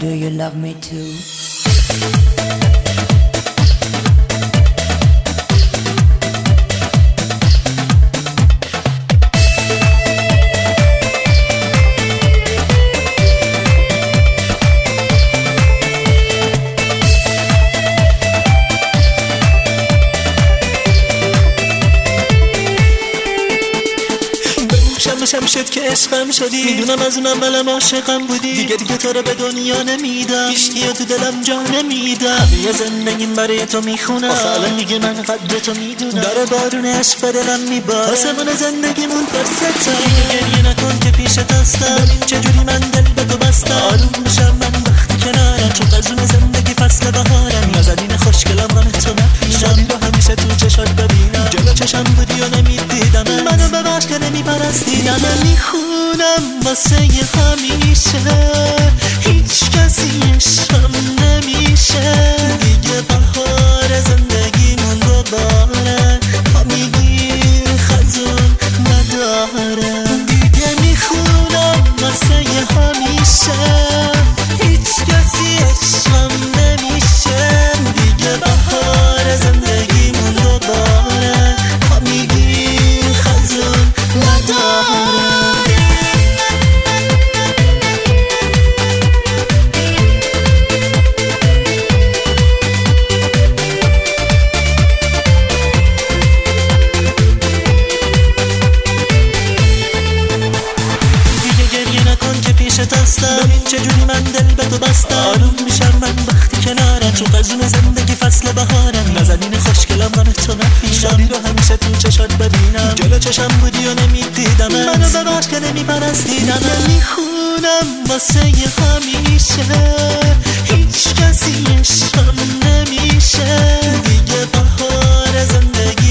do you love me too? شم شد که عشقم شدی، میدونم از اون اولم عاشقم بودی، دیگه تو رو به دنیا نمیدم، هیچکی تو دلم جا نمیدم، یه زندگیم برای تو میخونم، الان دیگه من قدر تو میدونم، داره بارون عشق به دلم میباره، آسمون زندگیمون پر ستاره، گریه نکن که پیشت هستم، ببین چجوری من دل به تو بستم، آروم میشم من وقتی کنارم، تو قزون زندگی فصل بهارم، نازنین خوشگلم غم تو نپیشم، رو همیشه تو چشات ببینم، جلو چشم بودی و نمیدیدم، منو ببخش که نمیپرستیدم، میخونم واسه همیشه، هیچ کسی عشقم نمیشه، دیگه بهار زندگیمون دوباره پا میگیر خزون نداره، دیگه میخونم واسه همیشه، هیچ کسی عشقم نمیشه، دیگه بهار زندگیمون دوباره پا میگیر خزون نداره. ببین چجوری من دل به تو بستم، آروم میشم من وقتی کنارم، تو قزون زندگی فصل بهارم، نازنین خوشگلم غم تو نپیشم، رو همیشه تو چشات ببینم، جلو چشم بودی و نمیدیدم، منو ببخش که نمیپرستیدم، میخونم واسه همیشه، هیچ کسی عشقم نمیشه، دیگه بهار زندگی